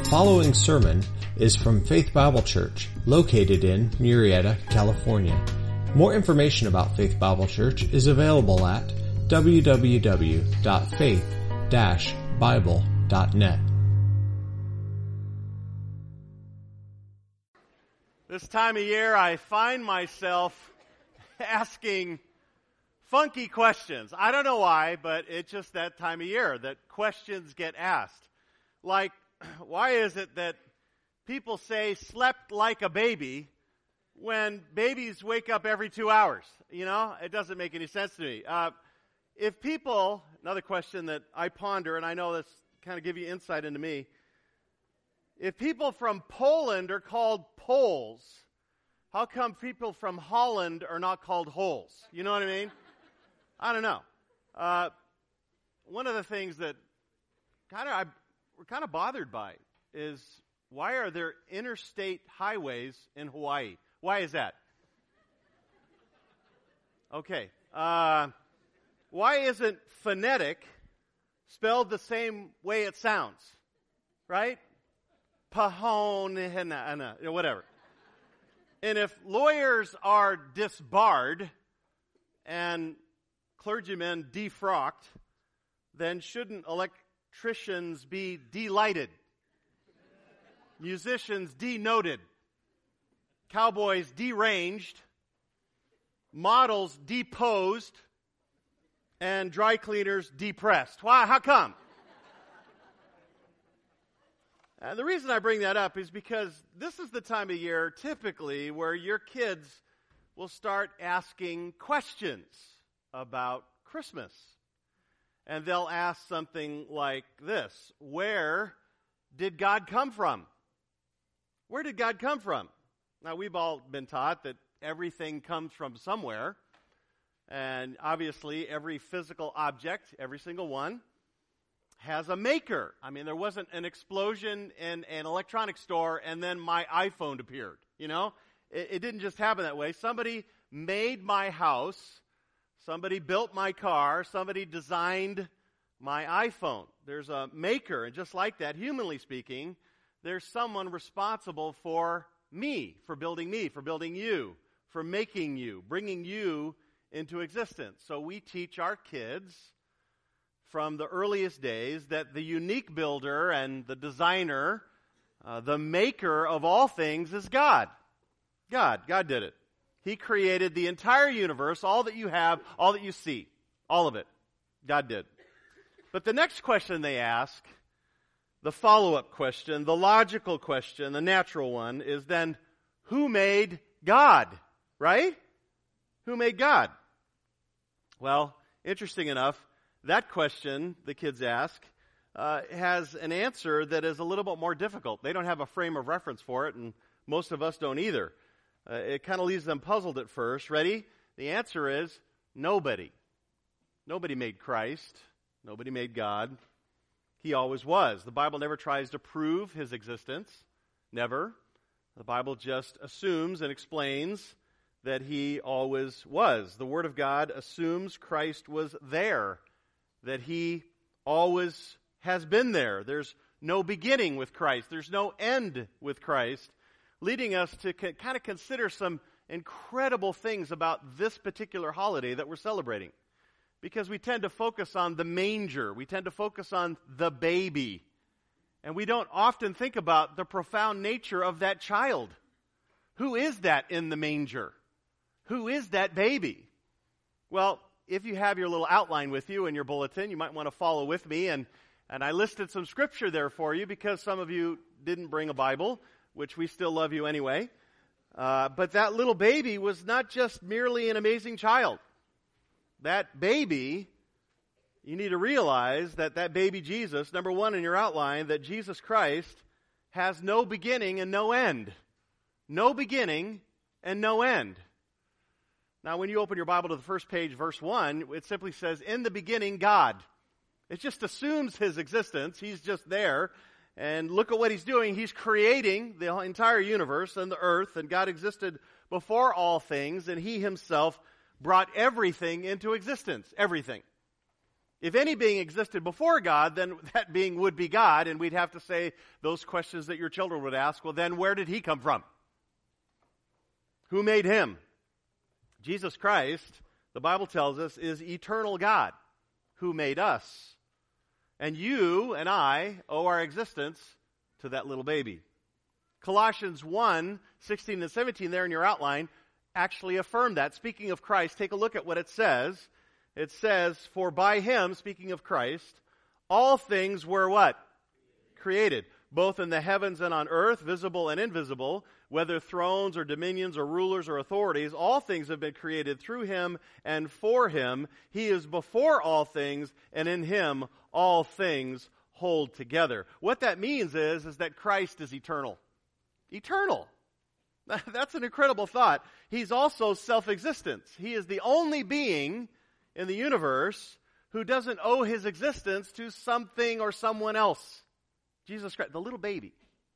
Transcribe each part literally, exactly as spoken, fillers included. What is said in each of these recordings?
following sermon is from Faith Bible Church, located in Murrieta, California. More information about Faith Bible Church is available at w w w dot faith dash bible dot net. This time of year, I find myself asking funky questions. I don't know why, but it's just that time of year that questions get asked. Like, why is it that people say slept like a baby when babies wake up every two hours? You know, it doesn't make any sense to me. Uh, if people, another question that I ponder, and I know this kind of give you insight into me. If people from Poland are called Poles, how come people from Holland are not called Holes? You know what I mean? I don't know. Uh, one of the things that kind of I, we're kind of bothered by is why are there interstate highways in Hawaii? Why is that? Okay. Uh, why isn't phonetic spelled the same way it sounds? Right? Pahone, whatever. And if lawyers are disbarred and clergymen defrocked, then shouldn't electricians be delighted? Musicians denoted? Cowboys deranged? Models deposed? And dry cleaners depressed? Why? How come? And the reason I bring that up is because this is the time of year, typically, where your kids will start asking questions about Christmas. And they'll ask something like this: where did God come from? Where did God come from? Now, we've all been taught that everything comes from somewhere. And obviously, every physical object, every single one, has a maker. I mean, there wasn't an explosion in an electronics store and then my iPhone appeared, you know? It, it didn't just happen that way. Somebody made my house, somebody built my car, somebody designed my iPhone. There's a maker, and just like that, humanly speaking, there's someone responsible for me, for building me, for building you, for making you, bringing you into existence. So we teach our kids from the earliest days that the unique builder and the designer, uh, the maker of all things is God. God. God did it. He created the entire universe, all that you have, all that you see, all of it. God did. But the next question they ask, the follow-up question, the logical question, the natural one, is then, who made God? Right? Who made God? Well, interesting enough, that question the kids ask uh, has an answer that is a little bit more difficult. They don't have a frame of reference for it, and most of us don't either. Uh, it kind of leaves them puzzled at first. Ready? The answer is nobody. Nobody made Christ. Nobody made God. He always was. The Bible never tries to prove his existence. Never. The Bible just assumes and explains that he always was. The Word of God assumes Christ was there, that he always has been there. There's no beginning with Christ. There's no end with Christ, leading us to co- kind of consider some incredible things about this particular holiday that we're celebrating. Because we tend to focus on the manger. We tend to focus on the baby. And we don't often think about the profound nature of that child. Who is that in the manger? Who is that baby? Well, if you have your little outline with you in your bulletin, you might want to follow with me. And, and I listed some scripture there for you because some of you didn't bring a Bible, which we still love you anyway. Uh, but that little baby was not just merely an amazing child. That baby, you need to realize that that baby Jesus, number one in your outline, that Jesus Christ has no beginning and no end. No beginning and no end. Now, when you open your Bible to the first page, verse one, it simply says, in the beginning, God. It just assumes his existence. He's just there. And look at what he's doing. He's creating the entire universe and the earth, and God existed before all things, and he himself brought everything into existence. Everything. If any being existed before God, then that being would be God, and we'd have to say those questions that your children would ask, well, then where did he come from? Who made him? Jesus Christ, the Bible tells us, is eternal God who made us. And you and I owe our existence to that little baby. Colossians one, sixteen and seventeen there in your outline actually affirm that. Speaking of Christ, take a look at what it says. It says, for by him, speaking of Christ, all things were what? Created. Both in the heavens and on earth, visible and invisible, whether thrones or dominions or rulers or authorities, all things have been created through him and for him. He is before all things, and in him all things hold together. What that means is, is that Christ is eternal. Eternal. That's an incredible thought. He's also self-existent. He is the only being in the universe who doesn't owe his existence to something or someone else. Jesus Christ, the little baby.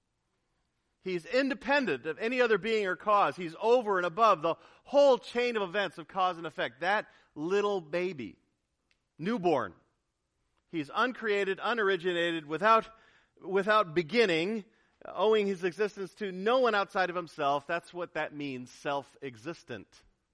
He's independent of any other being or cause. He's over and above the whole chain of events of cause and effect. That little baby, newborn. He's uncreated, unoriginated, without, without beginning, owing his existence to no one outside of himself. That's what that means, self-existent.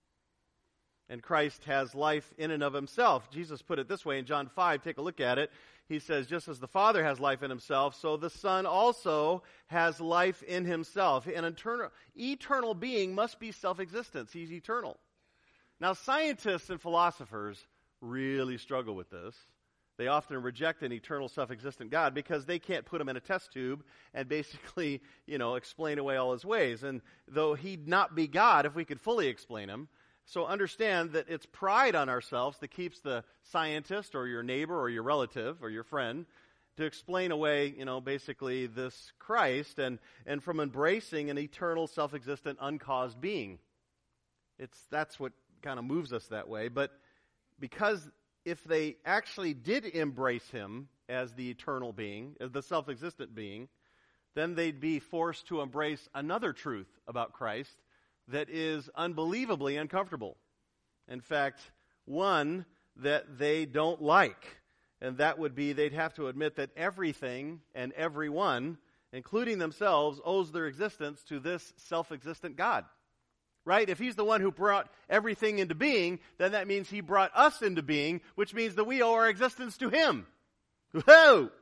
And Christ has life in and of himself. Jesus put it this way in John five. Take a look at it. He says, just as the Father has life in himself, so the Son also has life in himself. An eternal, eternal being must be self-existent. He's eternal. Now, scientists and philosophers really struggle with this. They often reject an eternal, self-existent God because they can't put him in a test tube and basically, you know, explain away all his ways. And though he'd not be God if we could fully explain him, so understand that it's pride on ourselves that keeps the scientist or your neighbor or your relative or your friend to explain away, you know, basically this Christ and, and from embracing an eternal, self-existent, uncaused being. It's that's what kind of moves us that way. But because if they actually did embrace him as the eternal being, as the self-existent being, then they'd be forced to embrace another truth about Christ that is unbelievably uncomfortable. In fact, one that they don't like. And that would be they'd have to admit that everything and everyone, including themselves, owes their existence to this self-existent God. Right? If he's the one who brought everything into being, then that means he brought us into being, which means that we owe our existence to him. Whoa!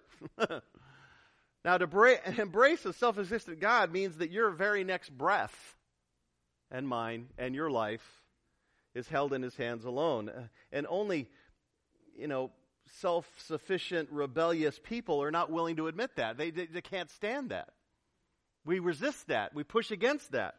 Now, to bra- embrace a self-existent God means that your very next breath and mine and your life is held in his hands alone. And only, you know, self-sufficient, rebellious people are not willing to admit that. They, they, they can't stand that. We resist that. We push against that.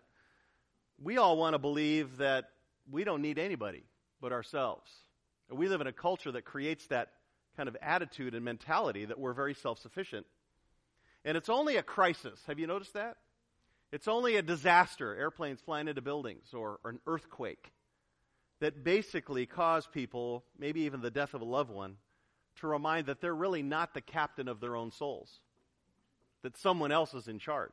We all want to believe that we don't need anybody but ourselves. And we live in a culture that creates that kind of attitude and mentality that we're very self-sufficient. And it's only a crisis. Have you noticed that? It's only a disaster, airplanes flying into buildings, or, or an earthquake, that basically cause people, maybe even the death of a loved one, to remind that they're really not the captain of their own souls, that someone else is in charge.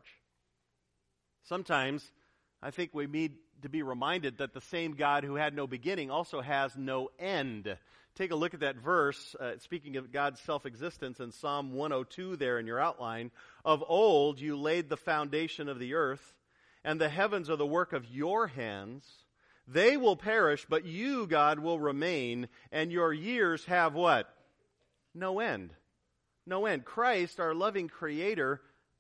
Sometimes I think we need to be reminded that the same God who had no beginning also has no end. Take a look at that verse, uh, speaking of God's self-existence in Psalm one oh two there in your outline. Of old you laid the foundation of the earth, and the heavens are the work of your hands. They will perish, but you, God, will remain, and your years have what? No end. No end. Christ, our loving Creator,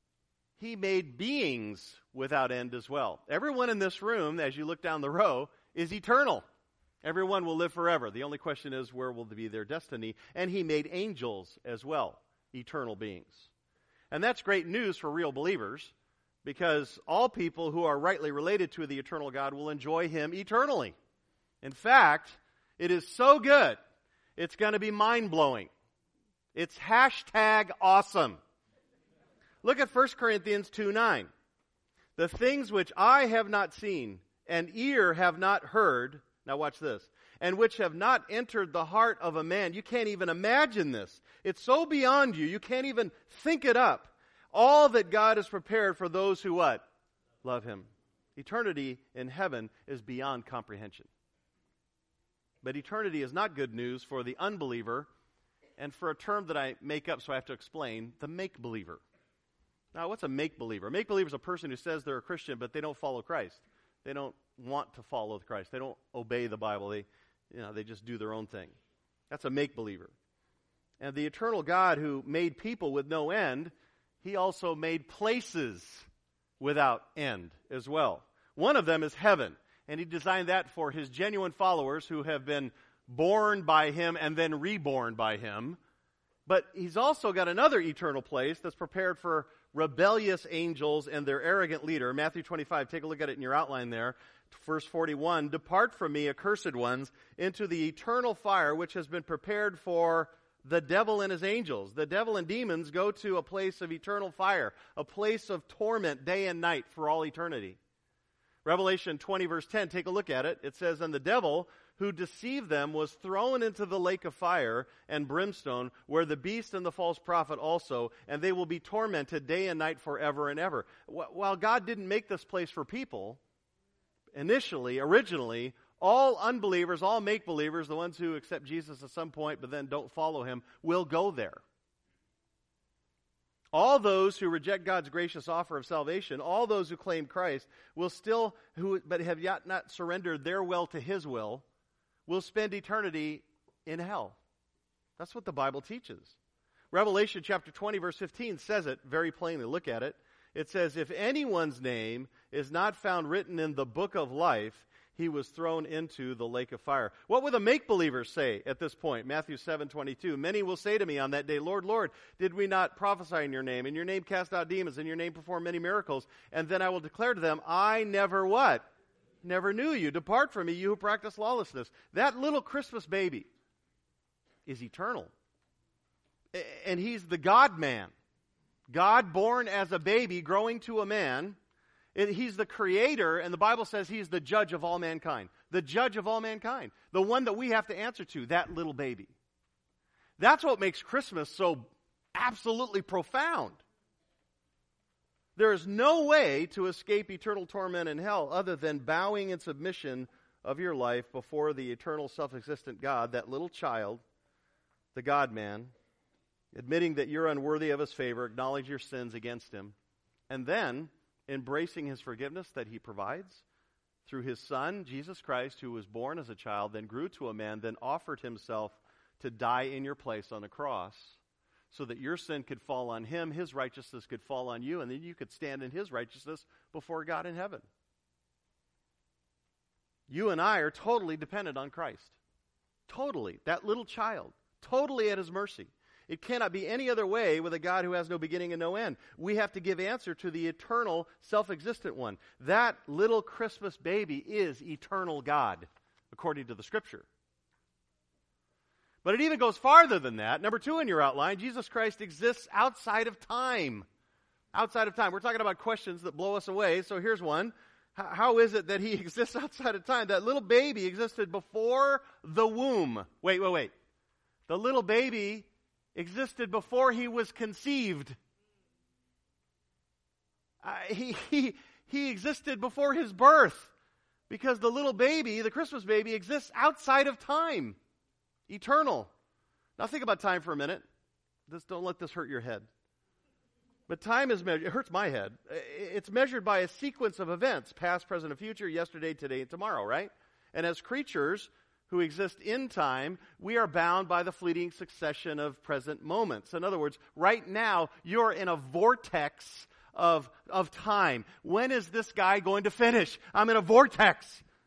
he made beings without end as well. Everyone in this room, as you look down the row, is eternal. Everyone will live forever. The only question is, where will be their destiny? And he made angels as well, eternal beings. And that's great news for real believers, because all people who are rightly related to the eternal God will enjoy him eternally. In fact, it is so good, it's going to be mind-blowing. It's hashtag awesome. Look at First Corinthians two nine. The things which eye have not seen, and ear have not heard, now watch this, and which have not entered the heart of a man. You can't even imagine this. It's so beyond you, you can't even think it up. All that God has prepared for those who what? Love him. Eternity in heaven is beyond comprehension. But eternity is not good news for the unbeliever and for a term that I make up so I have to explain, the make-believer. Now, what's a make-believer? A make-believer is a person who says they're a Christian, but they don't follow Christ. They don't want to follow Christ. They don't obey the Bible. They, you know, they just do their own thing. That's a make-believer. And the eternal God who made people with no end, he also made places without end as well. One of them is heaven, and he designed that for his genuine followers who have been born by him and then reborn by him. But he's also got another eternal place that's prepared for rebellious angels and their arrogant leader. Matthew twenty-five, take a look at it in your outline there. Verse forty-one, depart from me, accursed ones, into the eternal fire which has been prepared for the devil and his angels. The devil and demons go to a place of eternal fire, a place of torment day and night for all eternity. Revelation twenty, verse ten, take a look at it. It says, and the devil who deceived them was thrown into the lake of fire and brimstone, where the beast and the false prophet also, and they will be tormented day and night forever and ever. While God didn't make this place for people, initially, originally, all unbelievers, all make-believers, the ones who accept Jesus at some point but then don't follow him, will go there. All those who reject God's gracious offer of salvation, all those who claim Christ, will still, who but have yet not surrendered their will to his will, will spend eternity in hell. That's what the Bible teaches. Revelation chapter twenty, verse fifteen says it very plainly. Look at it. It says, if anyone's name is not found written in the book of life, he was thrown into the lake of fire. What will the make-believers say at this point? Matthew seven twenty-two. Many will say to me on that day, Lord, Lord, did we not prophesy in your name? In your name cast out demons, in your name perform many miracles. And then I will declare to them, I never what? Never knew you. Depart from me, you who practice lawlessness. That little Christmas baby is eternal. And he's the God-man. God born as a baby, growing to a man. He's the creator, and the Bible says he's the judge of all mankind. The judge of all mankind. The one that we have to answer to, that little baby. That's what makes Christmas so absolutely profound. There is no way to escape eternal torment in hell other than bowing in submission of your life before the eternal self-existent God, that little child, the God-man, admitting that you're unworthy of his favor, acknowledge your sins against him, and then embracing his forgiveness that he provides through his Son, Jesus Christ, who was born as a child, then grew to a man, then offered himself to die in your place on a cross so that your sin could fall on him, his righteousness could fall on you, and then you could stand in his righteousness before God in heaven. You and I are totally dependent on Christ. Totally. That little child. Totally at his mercy. It cannot be any other way with a God who has no beginning and no end. We have to give answer to the eternal, self-existent one. That little Christmas baby is eternal God, according to the Scripture. But it even goes farther than that. Number two in your outline, Jesus Christ exists outside of time. Outside of time. We're talking about questions that blow us away, so here's one. H- how is it that he exists outside of time? That little baby existed before the womb. Wait, wait, wait. The little baby existed before he was conceived. Uh, he, he, he existed before his birth. Because the little baby, the Christmas baby, exists outside of time. Eternal. Now think about time for a minute. Just don't let this hurt your head. But time is measured. It hurts my head. It's measured by a sequence of events, past, present, and future, yesterday, today, and tomorrow, right? And as creatures who exist in time, we are bound by the fleeting succession of present moments. In other words, right now, you're in a vortex of, of time. When is this guy going to finish? I'm in a vortex.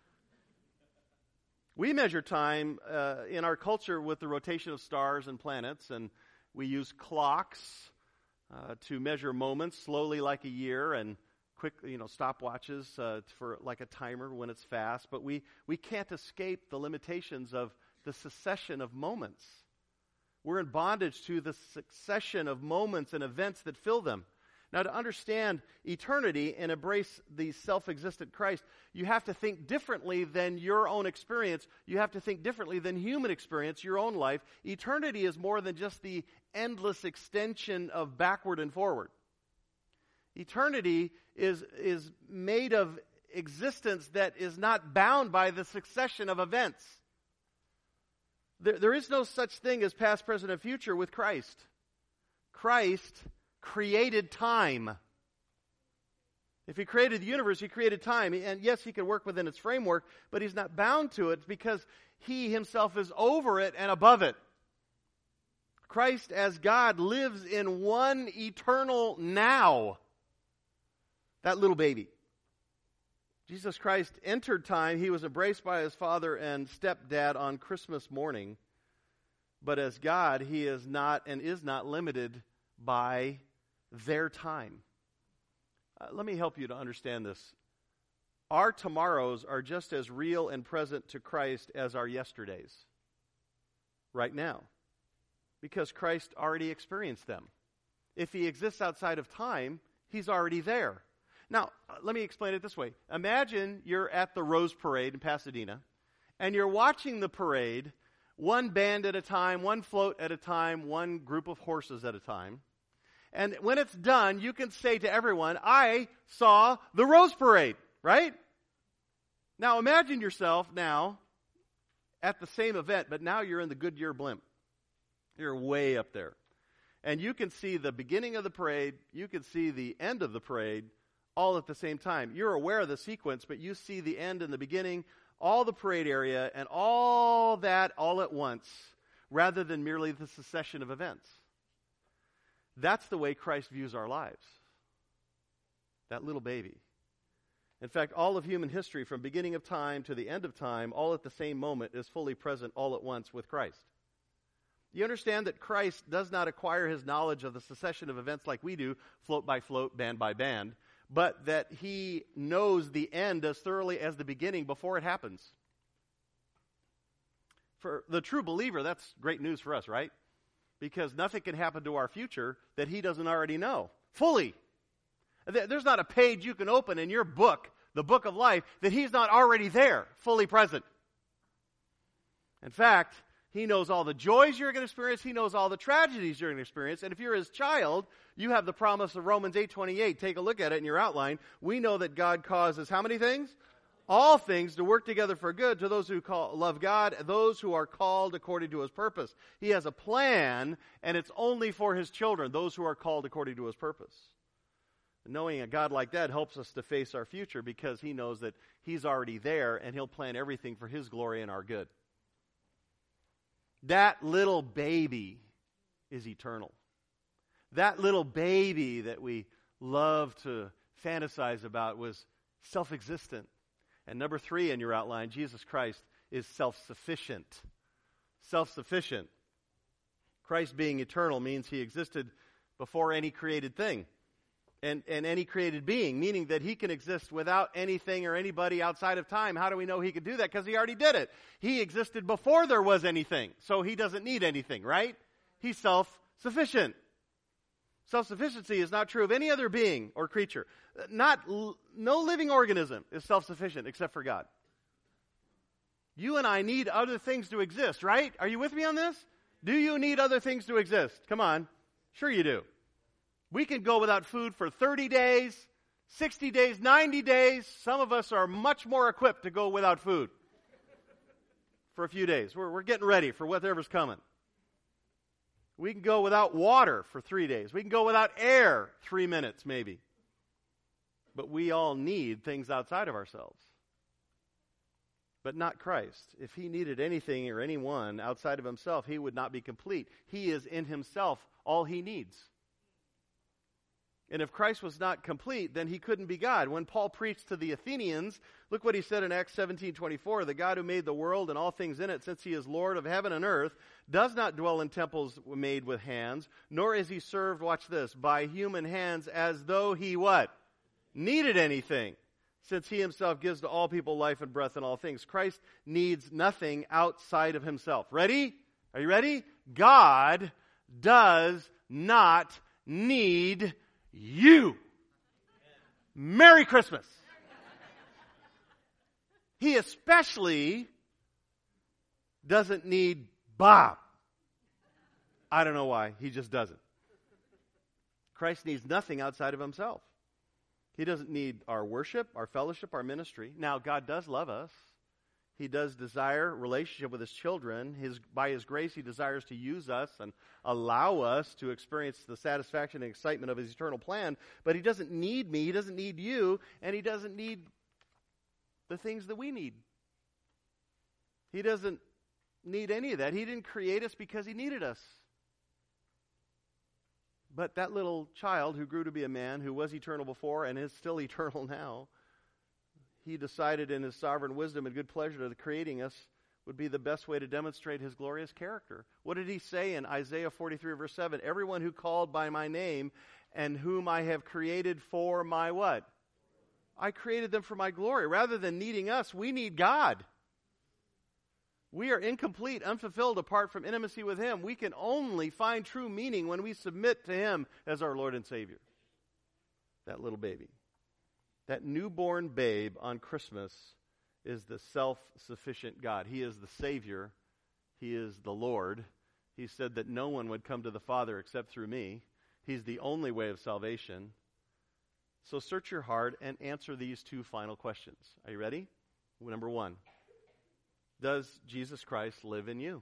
We measure time uh, in our culture with the rotation of stars and planets, and we use clocks uh, to measure moments slowly like a year, and quick, you know, stopwatches uh, for like a timer when it's fast. But we, we can't escape the limitations of the succession of moments. We're in bondage to the succession of moments and events that fill them. Now, to understand eternity and embrace the self-existent Christ, you have to think differently than your own experience. You have to think differently than human experience, your own life. Eternity is more than just the endless extension of backward and forward. Eternity is, is made of existence that is not bound by the succession of events. There, there is no such thing as past, present, and future with Christ. Christ created time. If he created the universe, he created time. And yes, he can work within its framework, but he's not bound to it because he himself is over it and above it. Christ as God lives in one eternal now. That little baby. Jesus Christ entered time. He was embraced by his father and stepdad on Christmas morning. But as God, he is not and is not limited by their time. Uh, let me help you to understand this. Our tomorrows are just as real and present to Christ as our yesterdays. Right now. Because Christ already experienced them. If he exists outside of time, he's already there. Now, let me explain it this way. Imagine you're at the Rose Parade in Pasadena, and you're watching the parade, one band at a time, one float at a time, one group of horses at a time. And when it's done, you can say to everyone, I saw the Rose Parade, right? Now, imagine yourself now at the same event, but now you're in the Goodyear blimp. You're way up there. And you can see the beginning of the parade, you can see the end of the parade, all at the same time. You're aware of the sequence, but you see the end and the beginning, all the parade area, and all that all at once, rather than merely the succession of events. That's the way Christ views our lives. That little baby. In fact, all of human history, from beginning of time to the end of time, all at the same moment, is fully present all at once with Christ. You understand that Christ does not acquire his knowledge of the succession of events like we do, float by float, band by band, but that he knows the end as thoroughly as the beginning before it happens. For the true believer, that's great news for us, right? Because nothing can happen to our future that he doesn't already know fully. There's not a page you can open in your book, the book of life, that he's not already there, fully present. In fact, he knows all the joys you're going to experience. He knows all the tragedies you're going to experience. And if you're his child, you have the promise of Romans eight twenty-eight. Take a look at it in your outline. We know that God causes how many things? All things to work together for good to those who call, love God, those who are called according to his purpose. He has a plan, and it's only for his children, those who are called according to his purpose. Knowing a God like that helps us to face our future because he knows that he's already there, and he'll plan everything for his glory and our good. That little baby is eternal. That little baby that we love to fantasize about was self-existent. And number three in your outline, Jesus Christ is self-sufficient. Self-sufficient. Christ being eternal means he existed before any created thing and, and any created being, meaning that he can exist without anything or anybody outside of time. How do we know he could do that? Because he already did it. He existed before there was anything, so he doesn't need anything, right? He's self-sufficient. Self-sufficiency is not true of any other being or creature. Not, no living organism is self-sufficient except for God. You and I need other things to exist, right? Are you with me on this? Do you need other things to exist? Come on. Sure you do. We can go without food for thirty days, sixty days, ninety days. Some of us are much more equipped to go without food for a few days. We're, we're getting ready for whatever's coming. We can go without water for three days. We can go without air three minutes maybe. But we all need things outside of ourselves. But not Christ. If he needed anything or anyone outside of himself, he would not be complete. He is in himself all he needs. And if Christ was not complete, then he couldn't be God. When Paul preached to the Athenians, look what he said in Acts seventeen twenty-four. The God who made the world and all things in it, since he is Lord of heaven and earth, does not dwell in temples made with hands, nor is he served, watch this, by human hands as though he what? Needed anything, since he himself gives to all people life and breath and all things. Christ needs nothing outside of himself. Ready? Are you ready? God does not need you. Merry Christmas. He especially doesn't need Bob. I don't know why. He just doesn't. Christ needs nothing outside of himself. He doesn't need our worship, our fellowship, our ministry. Now, God does love us. He does desire relationship with his children. His, by his grace, he desires to use us and allow us to experience the satisfaction and excitement of his eternal plan. But he doesn't need me. He doesn't need you. And he doesn't need the things that we need. He doesn't need any of that. He didn't create us because he needed us. But that little child who grew to be a man, who was eternal before and is still eternal now, he decided in his sovereign wisdom and good pleasure that creating us would be the best way to demonstrate his glorious character. What did he say in Isaiah forty-three, verse seven? Everyone who called by my name and whom I have created for my what? I created them for my glory. Rather than needing us, we need God. We are incomplete, unfulfilled apart from intimacy with him. We can only find true meaning when we submit to him as our Lord and Savior. That little baby. That newborn babe on Christmas is the self-sufficient God. He is the Savior. He is the Lord. He said that no one would come to the Father except through me. He's the only way of salvation. So search your heart and answer these two final questions. Are you ready? Number one, does Jesus Christ live in you?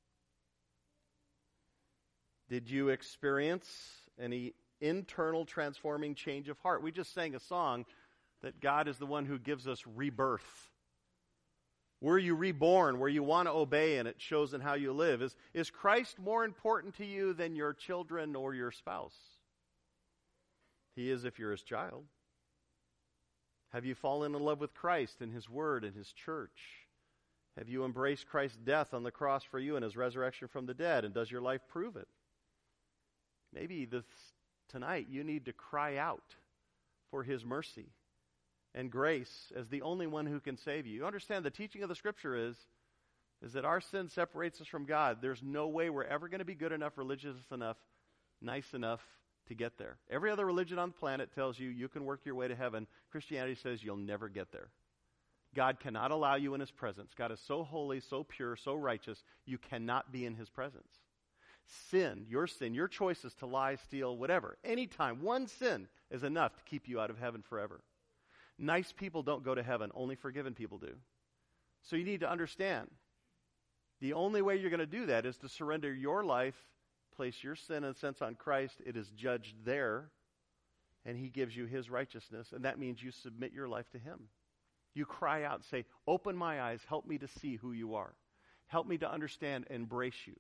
Did you experience any internal transforming change of heart? We just sang a song that God is the one who gives us rebirth. Were you reborn? Were you want to obey, and it shows in how you live? Is, is Christ more important to you than your children or your spouse? He is if you're his child. Have you fallen in love with Christ and his word and his church? Have you embraced Christ's death on the cross for you and his resurrection from the dead? And does your life prove it? Maybe this tonight you need to cry out for his mercy and grace as the only one who can save you. You understand the teaching of the Scripture is, is that our sin separates us from God. There's no way we're ever going to be good enough, religious enough, nice enough to get there. Every other religion on the planet tells you you can work your way to heaven. Christianity says you'll never get there. God cannot allow you in his presence. God is so holy, so pure, so righteous, you cannot be in his presence. Sin, your sin, your choices to lie, steal, whatever, anytime, one sin is enough to keep you out of heaven forever. Nice people don't go to heaven, only forgiven people do. So you need to understand, the only way you're going to do that is to surrender your life, place your sin and sense on Christ. It is judged there, and he gives you his righteousness, and that means you submit your life to him. You cry out and say, open my eyes, help me to see who you are. Help me to understand, embrace you.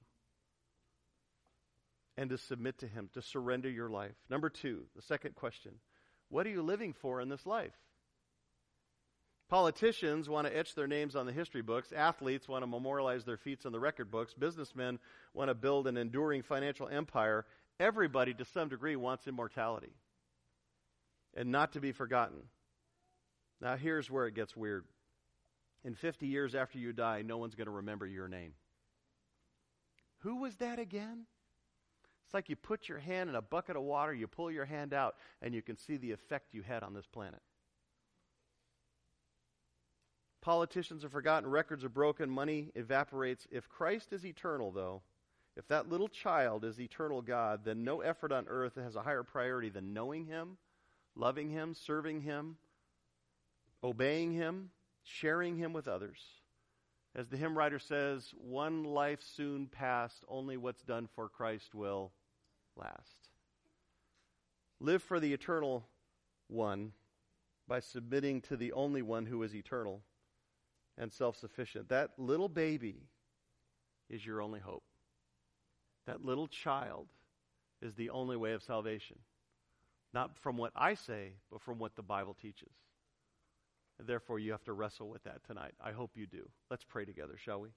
And to submit to him, to surrender your life. Number two, the second question, what are you living for in this life? Politicians want to etch their names on the history books. Athletes want to memorialize their feats in the record books. Businessmen want to build an enduring financial empire. Everybody, to some degree, wants immortality and not to be forgotten. Now, here's where it gets weird. In fifty years after you die, no one's going to remember your name. Who was that again? It's like you put your hand in a bucket of water, you pull your hand out, and you can see the effect you had on this planet. Politicians are forgotten, records are broken, money evaporates. If Christ is eternal, though, if that little child is eternal God, then no effort on earth has a higher priority than knowing him, loving him, serving him, obeying him, sharing him with others. As the hymn writer says, one life soon past, only what's done for Christ will last. Live for the eternal one by submitting to the only one who is eternal and self-sufficient. That little baby is your only hope. That little child is the only way of salvation. Not from what I say, but from what the Bible teaches. And therefore, you have to wrestle with that tonight. I hope you do. Let's pray together, shall we?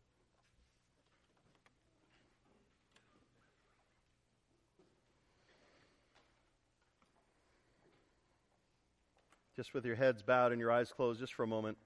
Just with your heads bowed and your eyes closed, just for a moment.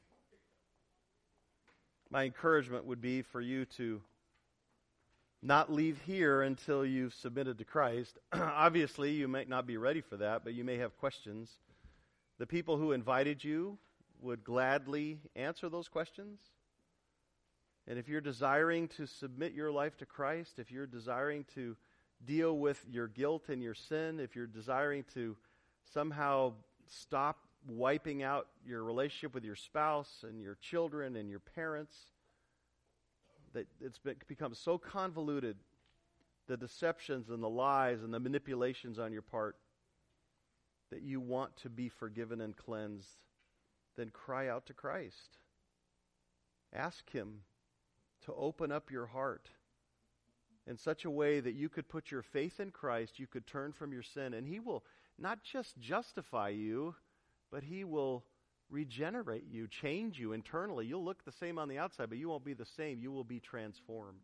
My encouragement would be for you to not leave here until you've submitted to Christ. Obviously, you might not be ready for that, but you may have questions. The people who invited you would gladly answer those questions. And if you're desiring to submit your life to Christ, if you're desiring to deal with your guilt and your sin, if you're desiring to somehow stop wiping out your relationship with your spouse and your children and your parents, that it's been, become so convoluted, the deceptions and the lies and the manipulations on your part, that you want to be forgiven and cleansed, then cry out to Christ. Ask Him to open up your heart in such a way that you could put your faith in Christ, you could turn from your sin, and He will not just justify you, but He will regenerate you, change you internally. You'll look the same on the outside, but you won't be the same. You will be transformed.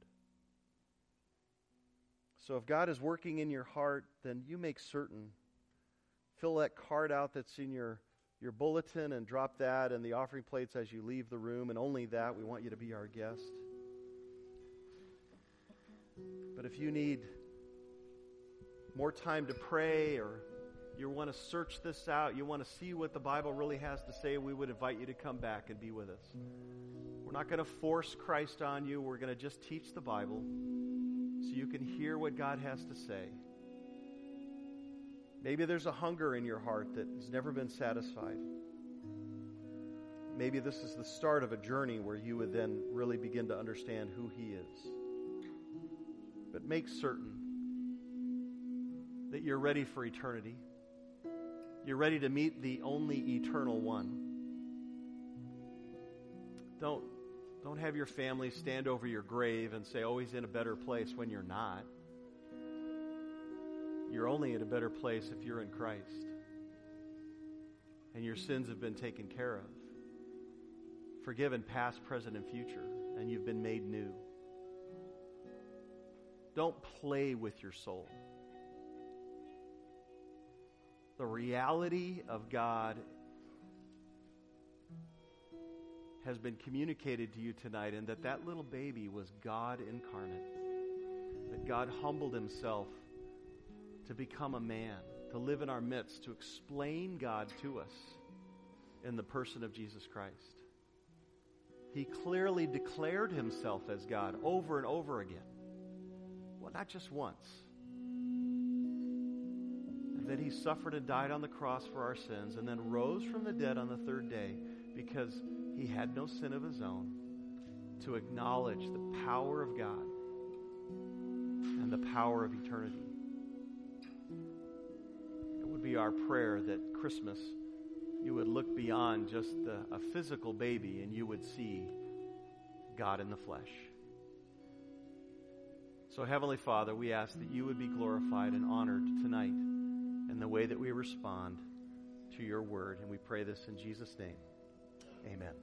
So if God is working in your heart, then you make certain. Fill that card out that's in your, your bulletin and drop that in the offering plates as you leave the room, and only that. We want you to be our guest. But if you need more time to pray, or you want to search this out, you want to see what the Bible really has to say, we would invite you to come back and be with us. We're not going to force Christ on you. We're going to just teach the Bible so you can hear what God has to say. Maybe there's a hunger in your heart that has never been satisfied. Maybe this is the start of a journey where you would then really begin to understand who He is. But make certain that you're ready for eternity. You're ready to meet the only eternal one. Don't, don't have your family stand over your grave and say, oh, he's in a better place, when you're not. You're only in a better place if you're in Christ. And your sins have been taken care of. Forgiven past, present, and future. And you've been made new. Don't play with your soul. The reality of God has been communicated to you tonight, and that that little baby was God incarnate. That God humbled Himself to become a man, to live in our midst, to explain God to us in the person of Jesus Christ. He clearly declared Himself as God over and over again. Well, not just once. And that He suffered and died on the cross for our sins, and then rose from the dead on the third day because He had no sin of His own, to acknowledge the power of God and the power of eternity. It would be our prayer that Christmas, you would look beyond just the, a physical baby, and you would see God in the flesh. So, Heavenly Father, we ask that you would be glorified and honored tonight in the way that we respond to your word. And we pray this in Jesus' name. Amen.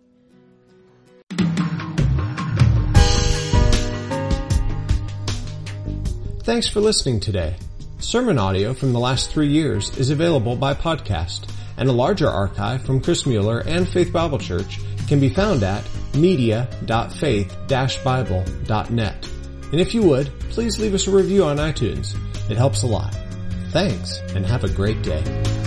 Thanks for listening today. Sermon audio from the last three years is available by podcast, and a larger archive from Chris Mueller and Faith Bible Church can be found at media dot faith dash bible dot net. And if you would, please leave us a review on iTunes. It helps a lot. Thanks, and have a great day.